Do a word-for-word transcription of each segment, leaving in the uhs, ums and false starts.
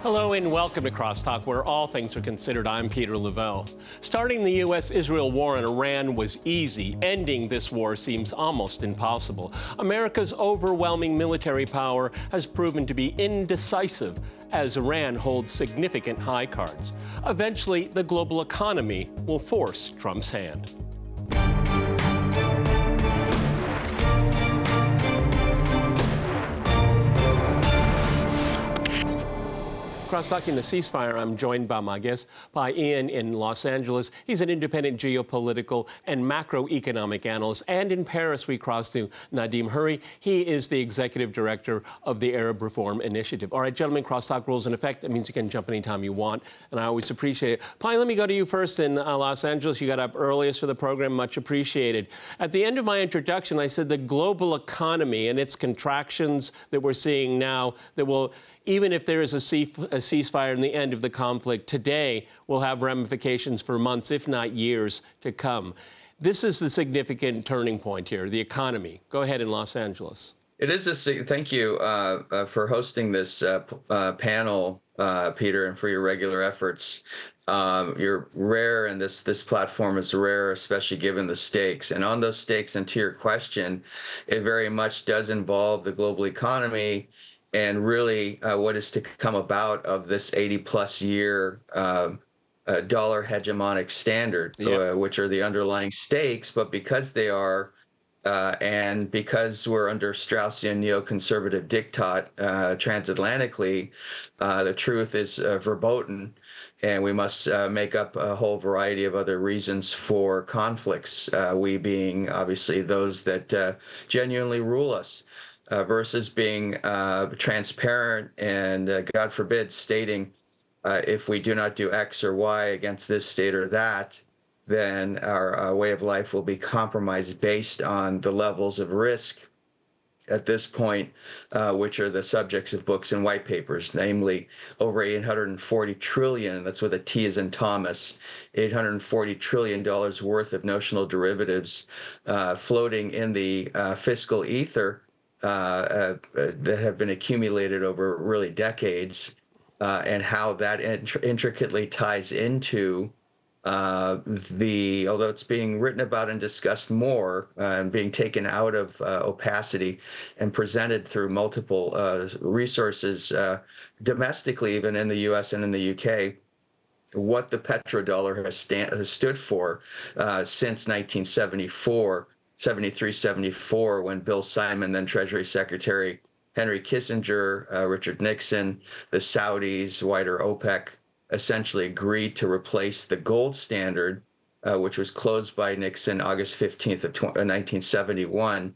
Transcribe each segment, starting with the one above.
Hello and welcome to Crosstalk, where all things are considered. I'm Peter Lavelle. Starting the U S Israel war in Iran was easy. Ending this war seems almost impossible. America's overwhelming military power has proven to be indecisive as Iran holds significant high cards. Eventually, the global economy will force Trump's hand. Cross-talking the ceasefire, I'm joined by my guest, by Ian in Los Angeles. He's an independent geopolitical and macroeconomic analyst. And in Paris, we cross to Nadim Hurry. He is the executive director of the Arab Reform Initiative. All right, gentlemen, crosstalk rules in effect. That means you can jump anytime you want, and I always appreciate it. Pi, let me go to you first in uh, Los Angeles. You got up earliest for the program. Much appreciated. At the end of my introduction, I said the global economy and its contractions that we're seeing now that will, even if there is a, cease, a ceasefire in the end of the conflict today, will have ramifications for months, if not years, to come. This is the significant turning point here, the economy. Go ahead in Los Angeles. It is a thank you uh, uh, for hosting this uh, uh, panel, uh, Peter, and for your regular efforts. Um, you're rare, and this this platform is rare, especially given the stakes. And on those stakes, and to your question, it very much does involve the global economy and really uh, what is to come about of this eighty plus year uh, uh, dollar hegemonic standard, yep. uh, which are the underlying stakes. But because they are, uh, and because we're under Straussian neoconservative diktat uh, transatlantically, uh, the truth is uh, verboten. And we must uh, make up a whole variety of other reasons for conflicts, uh, we being obviously those that uh, genuinely rule us. Uh, versus being uh, transparent and, uh, God forbid, stating uh, if we do not do X or Y against this state or that, then our uh, way of life will be compromised based on the levels of risk at this point, uh, which are the subjects of books and white papers, namely over eight hundred forty trillion, that's with a T as in Thomas, eight hundred forty trillion dollars worth of notional derivatives uh, floating in the uh, fiscal ether. Uh, uh, that have been accumulated over really decades, uh, and how that int- intricately ties into uh, the, although it's being written about and discussed more, uh, and being taken out of uh, opacity and presented through multiple uh, resources, uh, domestically, even in the U S and in the U K, what the petrodollar has, sta- has stood for uh, since nineteen seventy-four. seventy-three, seventy-four, when Bill Simon, then Treasury Secretary, Henry Kissinger, uh, Richard Nixon, the Saudis, wider OPEC, essentially agreed to replace the gold standard, uh, which was closed by Nixon August fifteenth of nineteen seventy-one,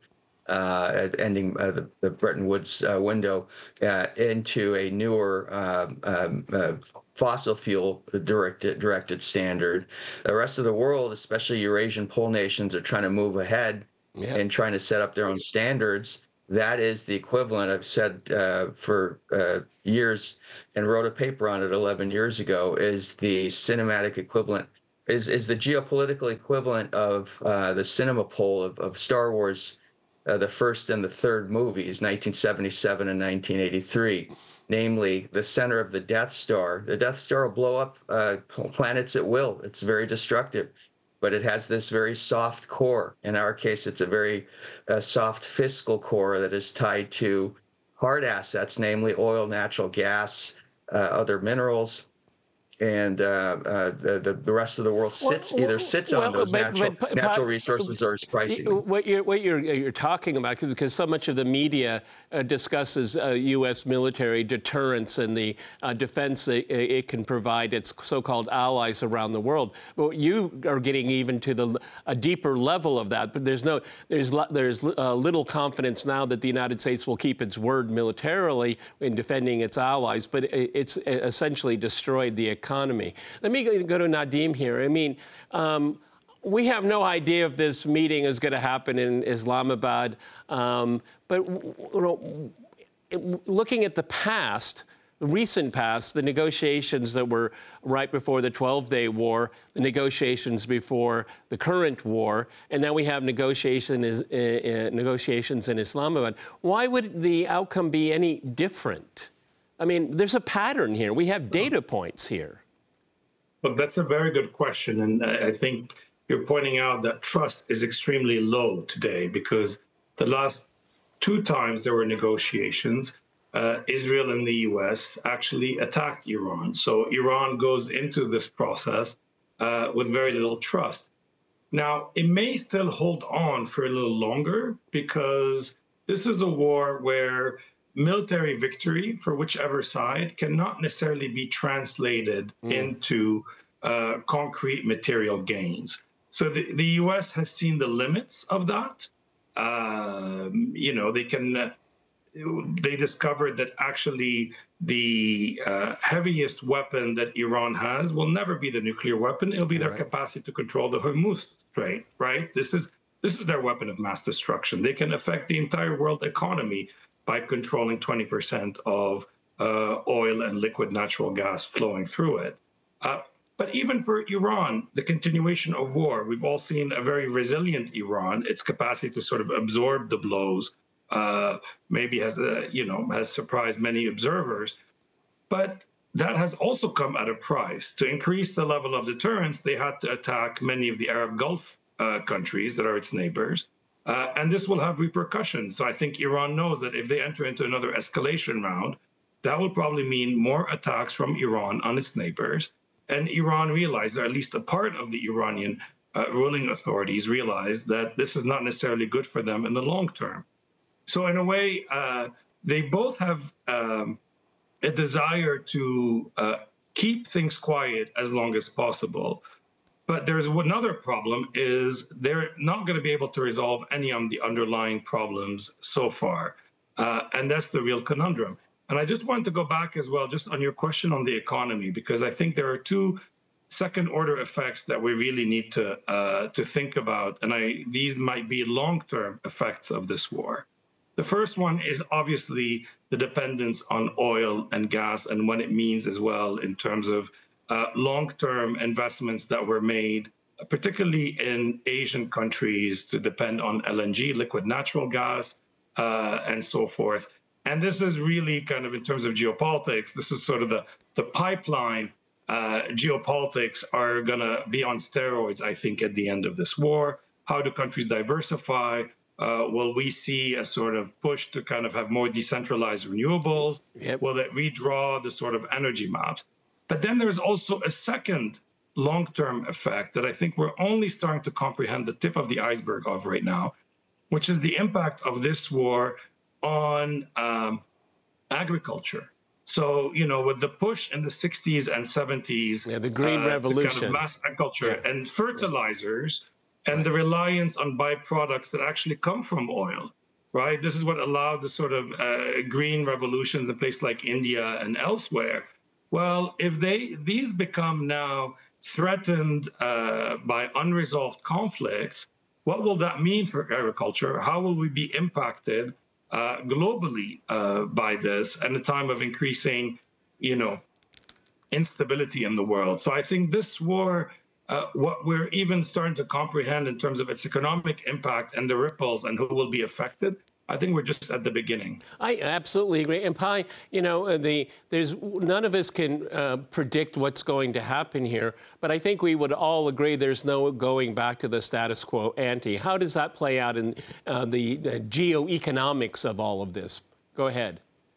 uh, ending uh, the, the Bretton Woods uh, window, uh, into a newer um, um, uh, fossil fuel directed, directed standard. The rest of the world, especially Eurasian pole nations, are trying to move ahead yeah. and trying to set up their own standards. That is the equivalent, I've said uh, for uh, years and wrote a paper on it eleven years ago, is the cinematic equivalent, is, is the geopolitical equivalent of uh, the cinema pole of, of Star Wars, uh, the first and the third movies, nineteen seventy-seven and nineteen eighty-three. Namely, the center of the Death Star. The Death Star will blow up uh, planets at will. It's very destructive, but it has this very soft core. In our case, it's a very uh, soft fiscal core that is tied to hard assets, namely oil, natural gas, uh, other minerals. And uh, uh, the, the rest of the world sits well, either sits well, on those but, natural, but, natural resources or is pricing them. What you're, what you're, you're talking about, because so much of the media uh, discusses uh, U S military deterrence and the uh, defense it, it can provide its so-called allies around the world. But you are getting even to the a deeper level of that. But there's no there's there's uh, little confidence now that the United States will keep its word militarily in defending its allies. But it, it's essentially destroyed the economy. Economy. Let me go to Nadim here. I mean, um, we have no idea if this meeting is going to happen in Islamabad, um, but you know, looking at the past, the recent past, the negotiations that were right before the twelve-day war, the negotiations before the current war, and now we have negotiation is, uh, uh, negotiations in Islamabad. Why would the outcome be any different? I mean, there's a pattern here. We have data points here. But that's a very good question. And I think you're pointing out that trust is extremely low today because the last two times there were negotiations, uh, Israel and the U S actually attacked Iran. So Iran goes into this process uh, with very little trust. Now, it may still hold on for a little longer because this is a war where military victory for whichever side cannot necessarily be translated mm. into uh, concrete material gains. So the, the U S has seen the limits of that. Uh, you know, they can, uh, they discovered that actually the uh, heaviest weapon that Iran has will never be the nuclear weapon. It'll be their right. capacity to control the Hormuz Strait, right? This is, this is their weapon of mass destruction. They can affect the entire world economy by controlling twenty percent of uh, oil and liquid natural gas flowing through it. Uh, but even for Iran, the continuation of war, we've all seen a very resilient Iran. Its capacity to sort of absorb the blows uh, maybe has, uh, you know, has surprised many observers. But that has also come at a price. To increase the level of deterrence, they had to attack many of the Arab Gulf uh, countries that are its neighbors. Uh, and this will have repercussions. So I think Iran knows that if they enter into another escalation round, that will probably mean more attacks from Iran on its neighbors. And Iran realized, or at least a part of the Iranian uh, ruling authorities realized that this is not necessarily good for them in the long term. So in a way, uh, they both have um, a desire to uh, keep things quiet as long as possible. But there's another problem is they're not going to be able to resolve any of the underlying problems so far. Uh, and that's the real conundrum. And I just wanted to go back as well, just on your question on the economy, because I think there are two second order effects that we really need to uh, to think about. And I, these might be long-term effects of this war. The first one is obviously the dependence on oil and gas and what it means as well in terms of Uh, long-term investments that were made, particularly in Asian countries, to depend on L N G, liquid natural gas, uh, and so forth. And this is really kind of in terms of geopolitics, this is sort of the, the pipeline. Uh, geopolitics are going to be on steroids, I think, at the end of this war. How do countries diversify? Uh, will we see a sort of push to kind of have more decentralized renewables? Yep. Will it redraw the sort of energy maps? But then there's also a second long-term effect that I think we're only starting to comprehend the tip of the iceberg of right now, which is the impact of this war on um, agriculture. So, you know, with the push in the sixties and seventies, yeah, the Green uh, Revolution, to kind of mass agriculture yeah. and fertilizers and right. the reliance on byproducts that actually come from oil, right? This is what allowed the sort of uh, green revolutions in places like India and elsewhere. Well, if they these become now threatened uh, by unresolved conflicts, what will that mean for agriculture? How will we be impacted uh, globally uh, by this at a time of increasing, you know, instability in the world? So I think this war, uh, what we're even starting to comprehend in terms of its economic impact and the ripples and who will be affected, I think we're just at the beginning. I absolutely agree. And Pi, you know, the there's none of us can uh, predict what's going to happen here, but I think we would all agree there's no going back to the status quo ante. How does that play out in uh, the uh, geoeconomics of all of this? Go ahead.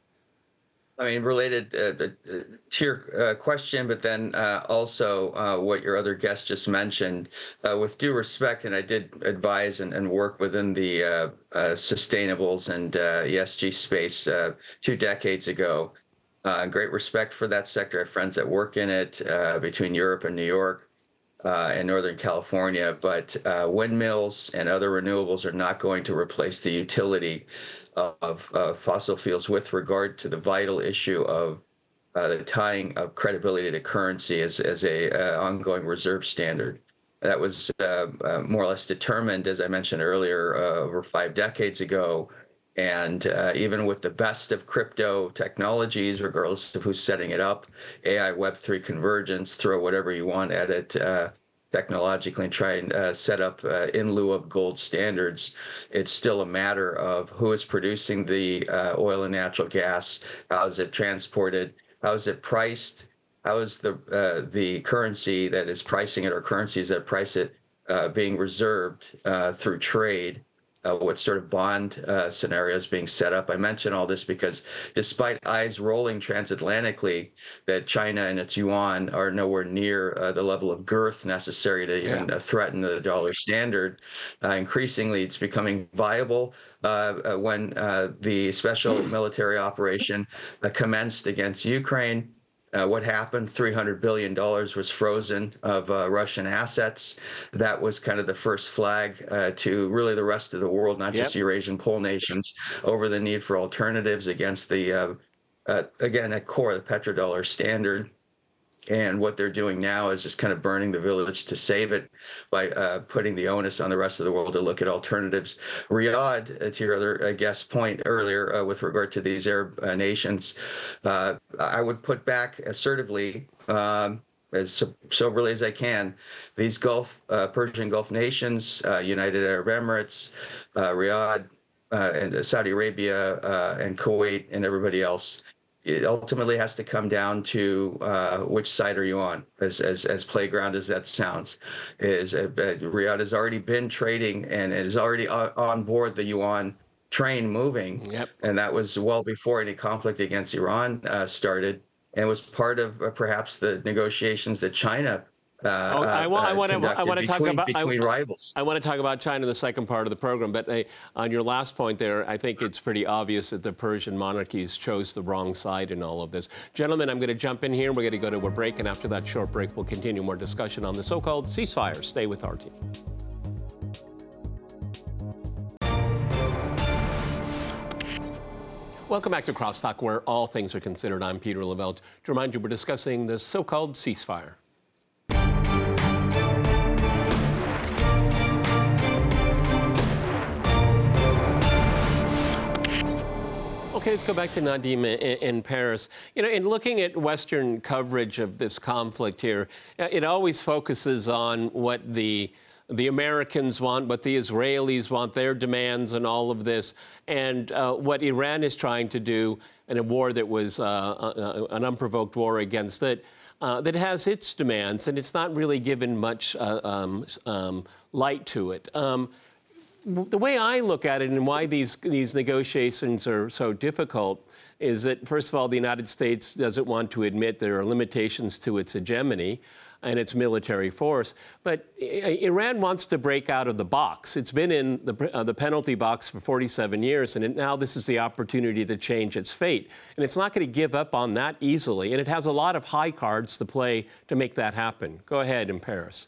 I mean, related uh, to your uh, question, but then uh, also uh, what your other guest just mentioned, uh, with due respect, and I did advise and, and work within the uh, uh, sustainables and uh, E S G space uh, two decades ago. Uh, great respect for that sector. I have friends that work in it uh, between Europe and New York uh, and Northern California. But uh, windmills and other renewables are not going to replace the utility of uh, fossil fuels with regard to the vital issue of uh, the tying of credibility to currency as, as a uh, ongoing reserve standard. That was uh, uh, more or less determined, as I mentioned earlier, uh, over five decades ago. And uh, even with the best of crypto technologies, regardless of who's setting it up, A I, Web three convergence, throw whatever you want at it, uh, technologically and try and uh, set up uh, in lieu of gold standards. It's still a matter of who is producing the uh, oil and natural gas, how is it transported, how is it priced, how is the uh, the currency that is pricing it, or currencies that price it, uh, being reserved uh, through trade. Uh, what sort of bond uh, scenarios being set up. I mention all this because despite eyes rolling transatlantically that China and its yuan are nowhere near uh, the level of girth necessary to even yeah. uh, threaten the dollar standard, uh, increasingly it's becoming viable. Uh, uh, when uh, the special military operation uh, commenced against Ukraine, Uh, what happened? three hundred billion dollars was frozen of uh, Russian assets. That was kind of the first flag uh, to really the rest of the world, not yep. just Eurasian pole nations, over the need for alternatives against the, uh, uh, again, at core, the petrodollar standard. And what they're doing now is just kind of burning the village to save it by uh, putting the onus on the rest of the world to look at alternatives. Riyadh, uh, to your other uh, guest point earlier uh, with regard to these Arab uh, nations, uh, I would put back assertively, um, as so- soberly as I can, these Gulf, uh, Persian Gulf nations, uh, United Arab Emirates, uh, Riyadh, uh, and Saudi Arabia, uh, and Kuwait, and everybody else. It ultimately has to come down to uh, which side are you on, as as as playground as that sounds. Is uh, Riyadh has already been trading and is already on board the yuan train moving, yep. and that was well before any conflict against Iran uh, started, and was part of uh, perhaps the negotiations that China. Uh, oh, I, want, uh, I, want to, I want to between, talk about between I, rivals. I want to talk about China in the second part of the program, but uh, on your last point there, I think it's pretty obvious that the Persian monarchies chose the wrong side in all of this. Gentlemen, I'm going to jump in here. We're going to go to a break, and after that short break, we'll continue more discussion on the so-called ceasefire. Stay with R T. Welcome back to Crosstalk, where all things are considered. I'm Peter Lavelle. To remind you, we're discussing the so-called ceasefire. Okay, let's go back to Nadim in, in Paris. You know, in looking at Western coverage of this conflict here, it always focuses on what the the Americans want, what the Israelis want, their demands and all of this, and uh, what Iran is trying to do in a war that was uh, uh, an unprovoked war against it, uh, that has its demands, and it's not really given much uh, um, um, light to it. Um, The way I look at it and why these these negotiations are so difficult is that, first of all, the United States doesn't want to admit there are limitations to its hegemony and its military force. But Iran wants to break out of the box. It's been in the, uh, the penalty box for forty-seven years, and it, now this is the opportunity to change its fate. And it's not going to give up on that easily. And it has a lot of high cards to play to make that happen. Go ahead, in Paris.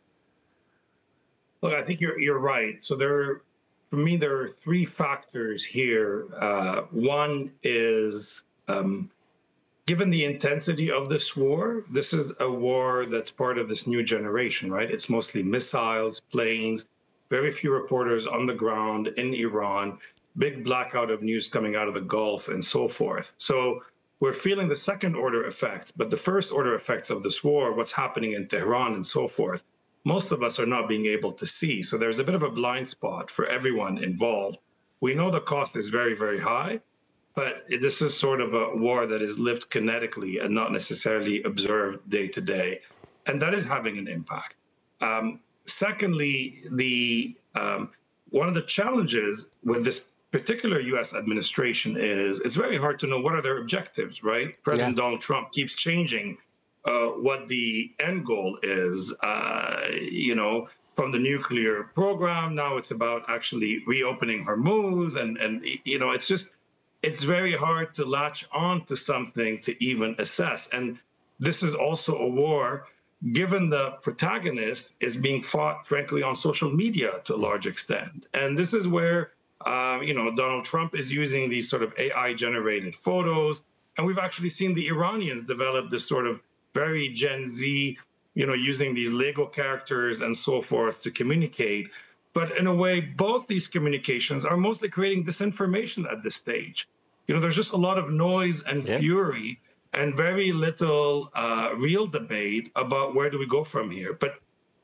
Look, I think you're you're right. So there, for me, there are three factors here. Uh, one is, um, given the intensity of this war, this is a war that's part of this new generation, right? It's mostly missiles, planes, very few reporters on the ground in Iran, big blackout of news coming out of the Gulf, and so forth. So we're feeling the second order effects, but the first order effects of this war, what's happening in Tehran and so forth, most of us are not being able to see. So there's a bit of a blind spot for everyone involved. We know the cost is very, very high, but this is sort of a war that is lived kinetically and not necessarily observed day to day. And that is having an impact. Um, secondly, the um, one of the challenges with this particular U S administration is it's very hard to know what are their objectives, right? President yeah. Donald Trump keeps changing Uh, what the end goal is, uh, you know, from the nuclear program. Now it's about actually reopening Hormuz. And, and, you know, it's just, it's very hard to latch on to something to even assess. And this is also a war, given the protagonist is being fought, frankly, on social media to a large extent. And this is where, uh, you know, Donald Trump is using these sort of A I-generated photos. And we've actually seen the Iranians develop this sort of very Gen Z, you know, using these Lego characters and so forth to communicate. But in a way, both these communications are mostly creating disinformation at this stage. You know, there's just a lot of noise and yeah. fury and very little uh, real debate about where do we go from here. But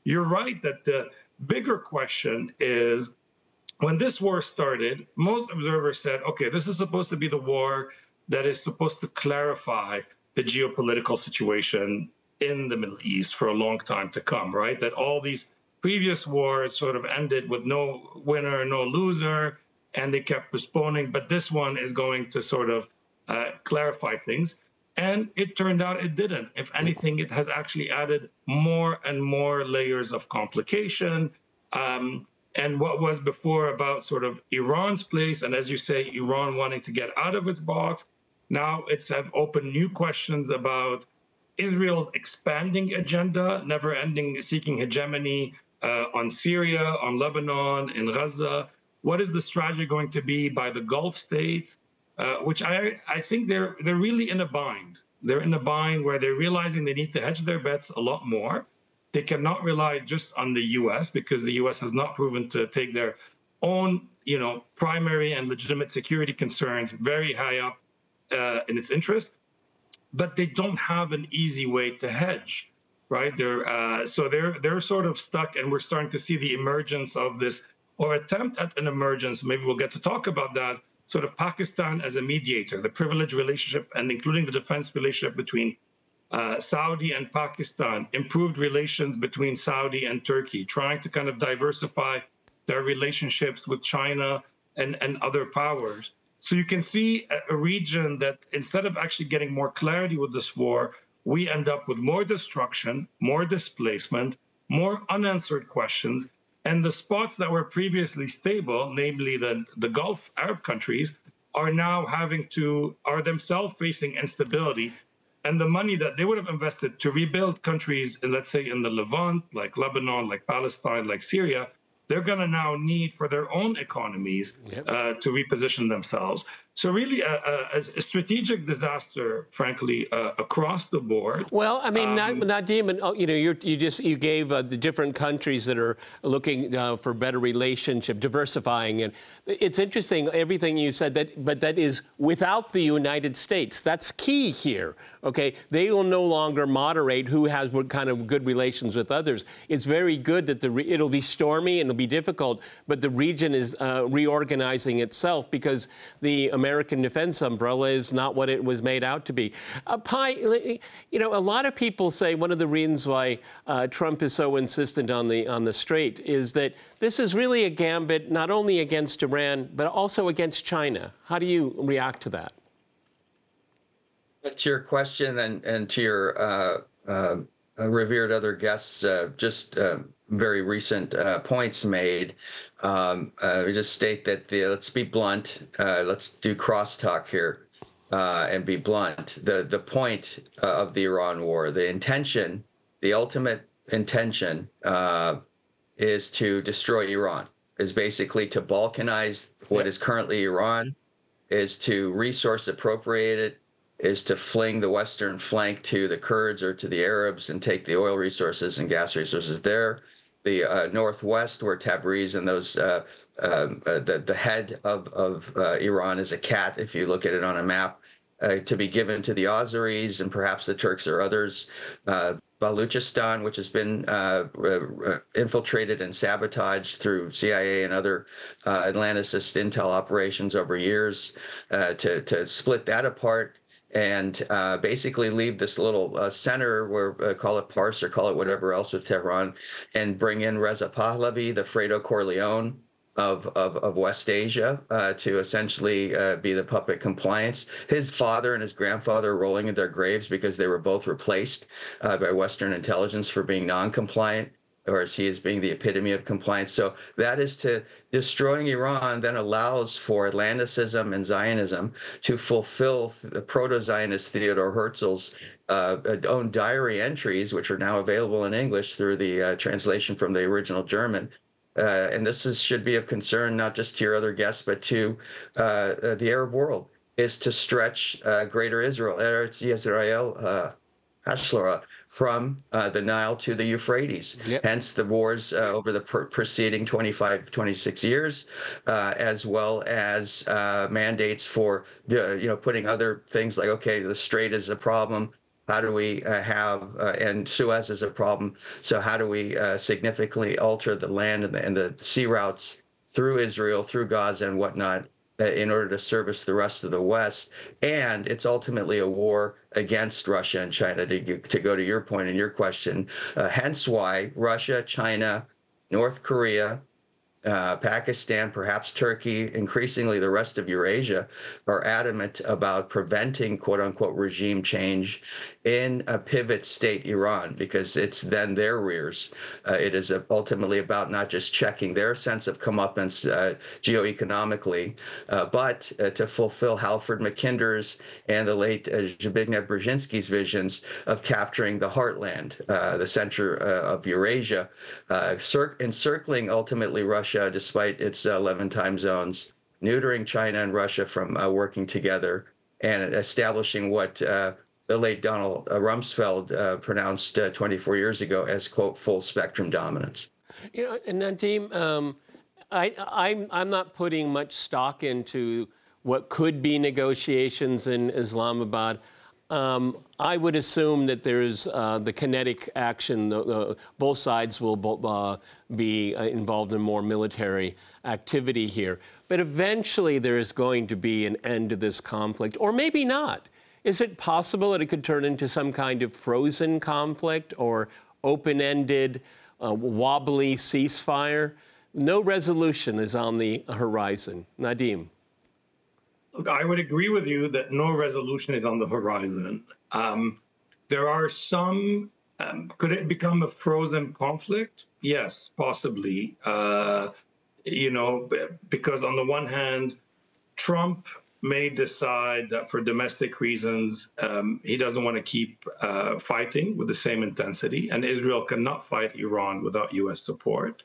you're right that the bigger question is, when this war started, most observers said, okay, this is supposed to be the war that is supposed to clarify the geopolitical situation in the Middle East for a long time to come, right? That all these previous wars sort of ended with no winner, no loser, and they kept postponing. But this one is going to sort of uh, clarify things. And it turned out it didn't. If anything, it has actually added more and more layers of complication. Um, and what was before about sort of Iran's place, and as you say, Iran wanting to get out of its box, now it's have opened new questions about Israel's expanding agenda, never ending seeking hegemony uh, on Syria, on Lebanon, in Gaza. What is the strategy going to be by the Gulf states? Uh, which I, I think they're they're really in a bind. They're in a bind where they're realizing they need to hedge their bets a lot more. They cannot rely just on the U S because the U S has not proven to take their own, you know, primary and legitimate security concerns very high up uh, in its interest. But they don't have an easy way to hedge, right? They're uh, so they're they're sort of stuck, and we're starting to see the emergence of this, or attempt at an emergence. Maybe we'll get to talk about that. Sort of Pakistan as a mediator, the privileged relationship, and including the defense relationship between uh, Saudi and Pakistan, improved relations between Saudi and Turkey, trying to kind of diversify their relationships with China and, and other powers. So you can see a, a region that instead of actually getting more clarity with this war, we end up with more destruction, more displacement, more unanswered questions. And the spots that were previously stable, namely the, the Gulf Arab countries, are now having to, are themselves facing instability. And the money that they would have invested to rebuild countries, let's say in the Levant, like Lebanon, like Palestine, like Syria, they're going to now need for their own economies yep. uh, to reposition themselves. So really a, a, a strategic disaster, frankly, uh, across the board. Well, I mean, um, Nadim, oh, you know, you're, you just you gave uh, the different countries that are looking uh, for better relationship, diversifying, and it's interesting everything you said. That, but that is without the United States. That's key here. Okay, they will no longer moderate who has what kind of good relations with others. It's very good that the re- it'll be stormy and it'll be difficult, but the region is uh, reorganizing itself because the American defense umbrella is not what it was made out to be. Uh, Pi, you know, a lot of people say one of the reasons why uh, Trump is so insistent on the on the Strait is that this is really a gambit not only against Iran but also against China. How do you react to that? To your question and and to your uh, uh, revered other guests, uh, just uh, very recent uh, points made. Um, uh, we just state that the, let's be blunt. Uh, let's do crosstalk here uh, and be blunt. The the point uh, of the Iran war, the intention, the ultimate intention uh, is to destroy Iran. Is basically to balkanize what is currently Iran, is to resource appropriate it, is to fling the western flank to the Kurds or to the Arabs and take the oil resources and gas resources there. The uh, northwest, where Tabriz and those, uh, um, uh, the, the head of, of uh, Iran is a cat, if you look at it on a map, uh, to be given to the Azeris and perhaps the Turks or others. Uh, Baluchistan, which has been uh, uh, infiltrated and sabotaged through C I A and other uh, Atlanticist intel operations over years, uh, to, to split that apart and uh, basically leave this little uh, center, where uh, call it Pars or call it whatever else with Tehran, and bring in Reza Pahlavi, the Fredo Corleone of, of, of West Asia, uh, to essentially uh, be the puppet compliance. His father and his grandfather are rolling in their graves because they were both replaced uh, by Western intelligence for being non-compliant, or as he is being the epitome of compliance. So that is to destroying Iran then allows for Atlanticism and Zionism to fulfill the proto-Zionist Theodore Herzl's uh, own diary entries, which are now available in English through the uh, translation from the original German. Uh, and this is, should be of concern not just to your other guests, but to uh, uh, the Arab world, is to stretch uh, Greater Israel, Eretz Yisrael, uh, Hashlara, from uh, the Nile to the Euphrates. Yep. Hence the wars uh, over the per- preceding twenty-five, twenty-six years, uh, as well as uh, mandates for, uh, you know, putting other things like, okay, the Strait is a problem. How do we uh, have, uh, and Suez is a problem, so how do we uh, significantly alter the land and the, and the sea routes through Israel, through Gaza and whatnot, uh, in order to service the rest of the West? And it's ultimately a war against Russia and China, to, to go to your point and your question. Uh, hence why Russia, China, North Korea, Uh, Pakistan, perhaps Turkey, increasingly the rest of Eurasia, are adamant about preventing quote unquote regime change in a pivot state Iran, because it's then their rears. Uh, it is ultimately about not just checking their sense of comeuppance uh, geoeconomically, uh, but uh, to fulfill Halford Mackinder's and the late uh, Zbigniew Brzezinski's visions of capturing the heartland, uh, the center uh, of Eurasia, uh, cir- encircling ultimately Russia despite its uh, eleven time zones, neutering China and Russia from uh, working together, and establishing what uh, the late Donald uh, Rumsfeld uh, pronounced uh, twenty-four years ago as, quote, full spectrum dominance. You know, and Nadeem, um, I, I'm, I'm not putting much stock into what could be negotiations in Islamabad. Um, I would assume that there's uh, the kinetic action, the, the, both sides will uh, be involved in more military activity here. But eventually there is going to be an end to this conflict, or maybe not. Is it possible that it could turn into some kind of frozen conflict or open-ended, uh, wobbly ceasefire? No resolution is on the horizon. Nadeem. Look, I would agree with you that no resolution is on the horizon. Um, there are some, um, could it become a frozen conflict? Yes, possibly. Uh, you know, because on the one hand, Trump may decide that for domestic reasons, um, he doesn't want to keep uh, fighting with the same intensity, and Israel cannot fight Iran without U S support.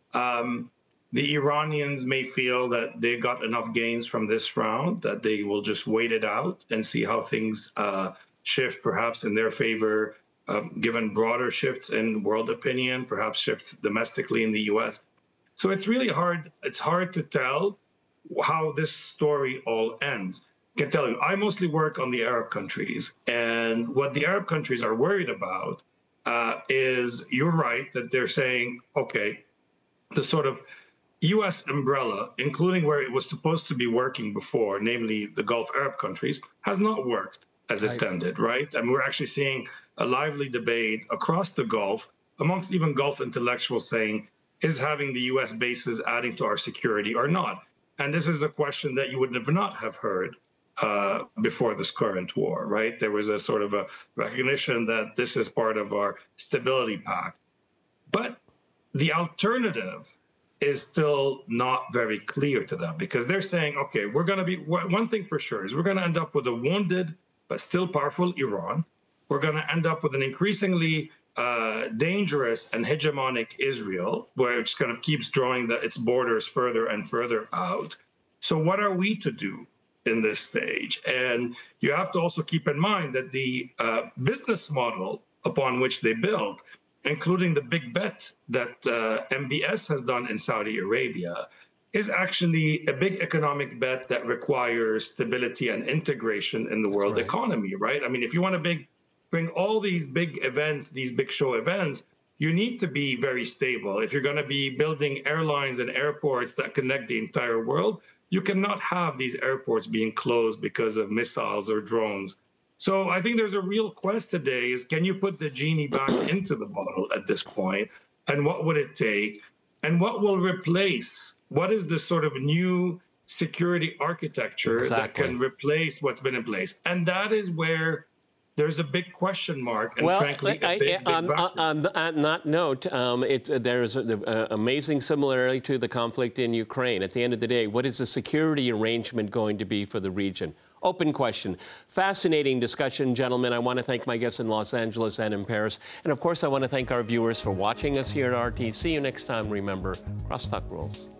Um, The Iranians may feel that they got enough gains from this round, that they will just wait it out and see how things uh, shift, perhaps in their favor, uh, given broader shifts in world opinion, perhaps shifts domestically in the U S. So it's really hard. It's hard to tell how this story all ends. I can tell you, I mostly work on the Arab countries, and what the Arab countries are worried about uh, is, you're right, that they're saying, okay, the sort of U S umbrella, including where it was supposed to be working before, namely the Gulf Arab countries, has not worked as intended, right? And we're actually seeing a lively debate across the Gulf, amongst even Gulf intellectuals, saying, is having the U S bases adding to our security or not? And this is a question that you would have not have heard uh, before this current war, right? There was a sort of a recognition that this is part of our stability pact. But the alternative is still not very clear to them, because they're saying, okay, we're going to be, one thing for sure is we're going to end up with a wounded but still powerful Iran. We're going to end up with an increasingly uh, dangerous and hegemonic Israel, which kind of keeps drawing the, its borders further and further out. So what are we to do in this stage? And you have to also keep in mind that the uh, business model upon which they build, including the big bet that uh, M B S has done in Saudi Arabia, is actually a big economic bet that requires stability and integration in the That's world right. economy, right? I mean, if you want to big, bring all these big events, these big show events, you need to be very stable. If you're going to be building airlines and airports that connect the entire world, you cannot have these airports being closed because of missiles or drones. So I think there's a real quest today is, can you put the genie back into the bottle at this point? And what would it take? And what will replace? What is the sort of new security architecture exactly. that can replace what's been in place? And that is where there's a big question mark, and well, frankly, a I, big, big on, on, on that note, um, it, there's an amazing similarity to the conflict in Ukraine. At the end of the day, what is the security arrangement going to be for the region? Open question. Fascinating discussion, gentlemen. I want to thank my guests in Los Angeles and in Paris. And of course, I want to thank our viewers for watching us here at R T. See you next time. Remember, crosstalk rules.